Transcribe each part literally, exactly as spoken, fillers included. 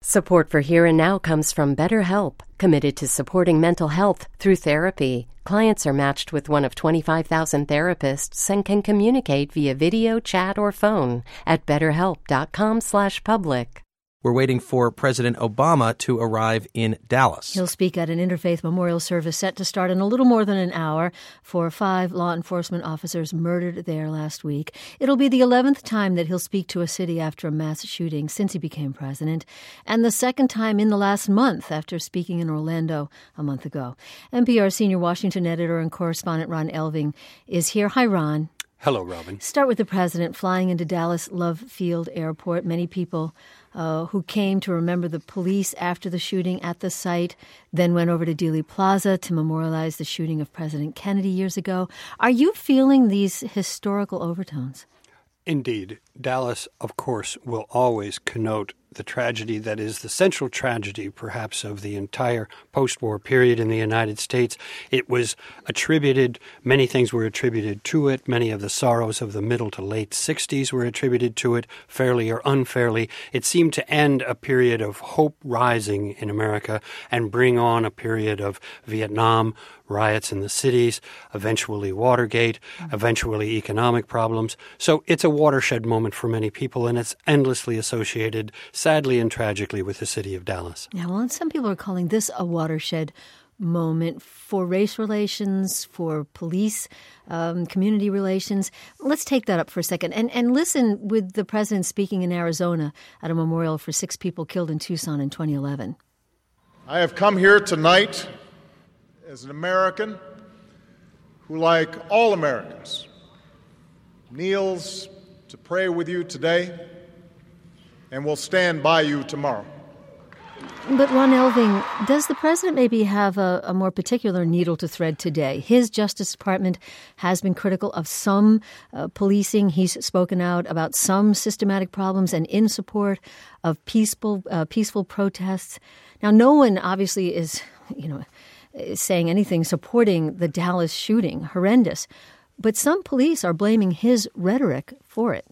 Support for Here and Now comes from BetterHelp, committed to supporting mental health through therapy. Clients are matched with one of twenty-five thousand therapists and can communicate via video, chat, or phone at betterhelp.com slash public. We're waiting for President Obama to arrive in Dallas. He'll speak at an interfaith memorial service set to start in a little more than an hour for five law enforcement officers murdered there last week. It'll be the eleventh time that he'll speak to a city after a mass shooting since he became president, and the second time in the last month after speaking in Orlando a month ago. N P R senior Washington editor and correspondent Ron Elving is here. Hi, Ron. Hello, Robin. Start with the president flying into Dallas Love Field Airport. Many people uh, who came to remember the police after the shooting at the site, then went over to Dealey Plaza to memorialize the shooting of President Kennedy years ago. Are you feeling these historical overtones? Indeed. Dallas, of course, will always connote the tragedy that is the central tragedy, perhaps, of the entire post-war period in the United States. It was attributed, many things were attributed to it. Many of the sorrows of the middle to late sixties were attributed to it, fairly or unfairly. It seemed to end a period of hope rising in America and bring on a period of Vietnam, riots in the cities, eventually Watergate, eventually economic problems. So it's a watershed moment for many people, and it's endlessly associated, sadly and tragically, with the city of Dallas. Yeah, well, and some people are calling this a watershed moment for race relations, for police, um, community relations. Let's take that up for a second and, and listen with the president speaking in Arizona at a memorial for six people killed in Tucson in twenty eleven. I have come here tonight as an American who, like all Americans, kneels to pray with you today and will stand by you tomorrow. But Ron Elving, does the president maybe have a, a more particular needle to thread today? His Justice Department has been critical of some uh, policing. He's spoken out about some systematic problems and in support of peaceful uh, peaceful protests. Now, no one obviously is, you know, is saying anything supporting the Dallas shooting, horrendous. But some police are blaming his rhetoric for it.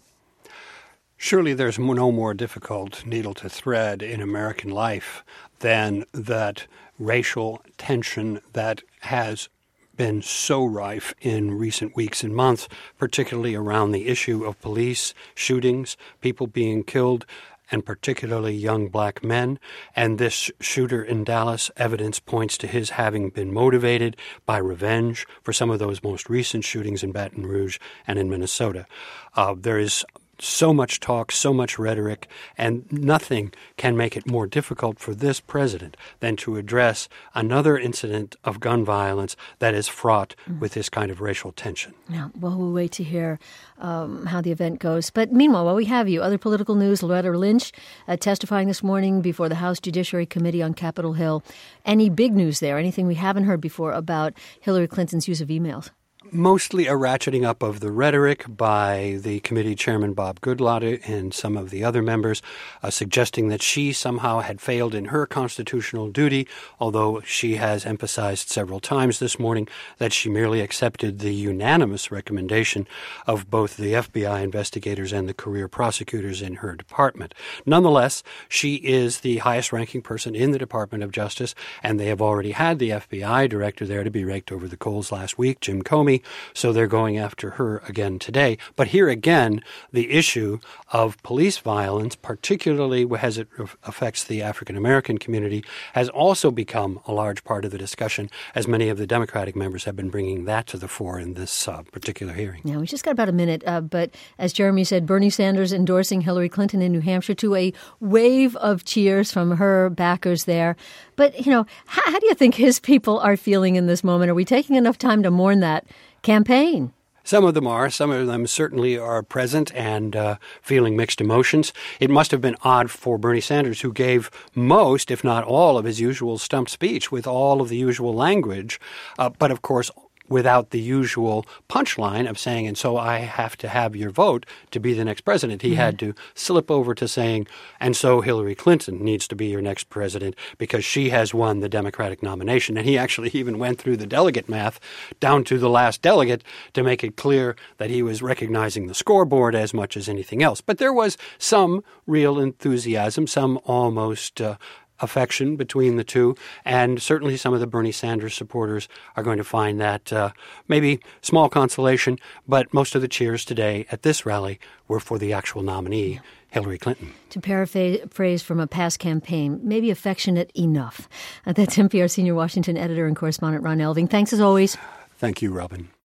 Surely there's no more difficult needle to thread in American life than that racial tension that has been so rife in recent weeks and months, particularly around the issue of police shootings, people being killed, and particularly young black men. And this shooter in Dallas, evidence points to his having been motivated by revenge for some of those most recent shootings in Baton Rouge and in Minnesota. Uh, there is so much talk, so much rhetoric, and nothing can make it more difficult for this president than to address another incident of gun violence that is fraught mm. with this kind of racial tension. Yeah, well, we'll wait to hear um, how the event goes. But meanwhile, while we have you, other political news, Loretta Lynch uh, testifying this morning before the House Judiciary Committee on Capitol Hill. Any big news there? Anything we haven't heard before about Hillary Clinton's use of emails? Mostly a ratcheting up of the rhetoric by the committee chairman, Bob Goodlatte, and some of the other members, uh, suggesting that she somehow had failed in her constitutional duty, although she has emphasized several times this morning that she merely accepted the unanimous recommendation of both the F B I investigators and the career prosecutors in her department. Nonetheless, she is the highest-ranking person in the Department of Justice, and they have already had the F B I director there to be raked over the coals last week, Jim Comey. So they're going after her again today. But here again, the issue of police violence, particularly as it affects the African-American community, has also become a large part of the discussion, as many of the Democratic members have been bringing that to the fore in this uh, particular hearing. Yeah, we just got about a minute. Uh, but as Jeremy said, Bernie Sanders endorsing Hillary Clinton in New Hampshire to a wave of cheers from her backers there. But, you know, how, how do you think his people are feeling in this moment? Are we taking enough time to mourn that campaign? Some of them are. Some of them certainly are present and uh, feeling mixed emotions. It must have been odd for Bernie Sanders, who gave most, if not all, of his usual stump speech with all of the usual language. Uh, but, of course, without the usual punchline of saying, and so I have to have your vote to be the next president. He mm-hmm. had to slip over to saying, and so Hillary Clinton needs to be your next president because she has won the Democratic nomination. And he actually even went through the delegate math down to the last delegate to make it clear that he was recognizing the scoreboard as much as anything else. But there was some real enthusiasm, some almost uh, affection between the two, and certainly some of the Bernie Sanders supporters are going to find that uh, maybe small consolation, but most of the cheers today at this rally were for the actual nominee, yeah. Hillary Clinton. To paraphrase from a past campaign, maybe affectionate enough. Uh, that's N P R senior Washington editor and correspondent Ron Elving. Thanks as always. Thank you, Robin.